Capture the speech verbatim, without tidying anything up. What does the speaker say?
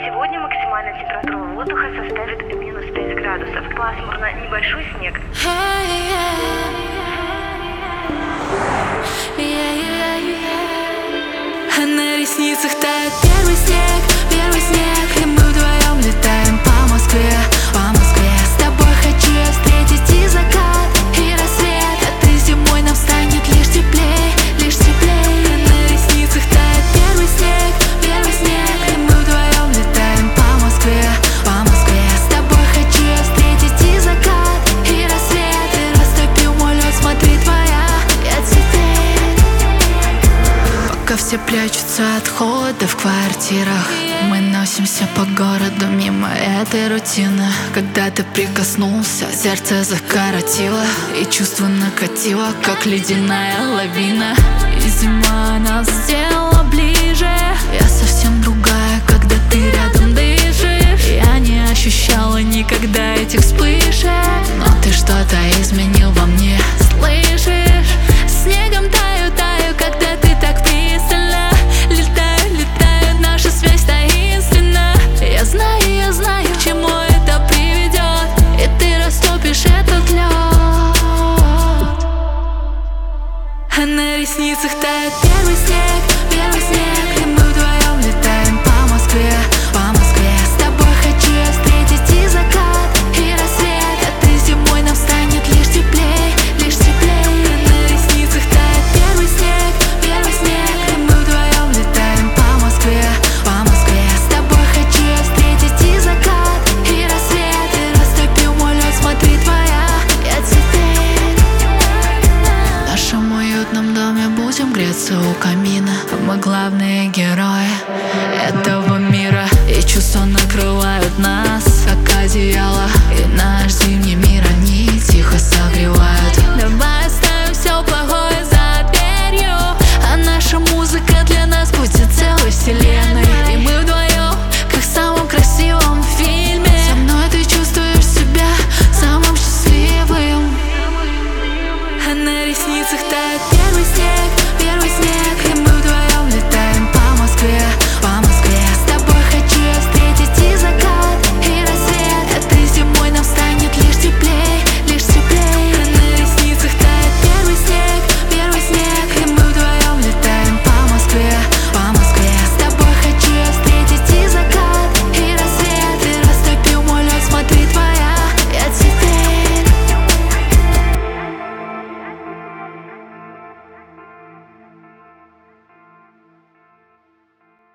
Сегодня максимальная температура воздуха составит минус пять градусов. Пасмурно, небольшой снег. А на ресницах тает первый снег, первый снег. И мы вдвоем летаем по Москве, по Москве. С тобой хочу я встретить и закат, и рассвет. Этой зимой нам станет лишь теплей, лишь теплей. А на ресницах тает первый снег, первый снег. И мы вдвоем летаем по Москве, по Москве. С тобой хочу я встретить и закат, и рассвет. И растопил мой лед, смотри, твоя я цветет. Пока все прячутся от холода в квартирах, мы носимся по городу мимо этой рутины. Когда ты прикоснулся, сердце закоротило, и чувство накатило, как ледяная лавина. И зима нас сделала ближе. Я совсем другая,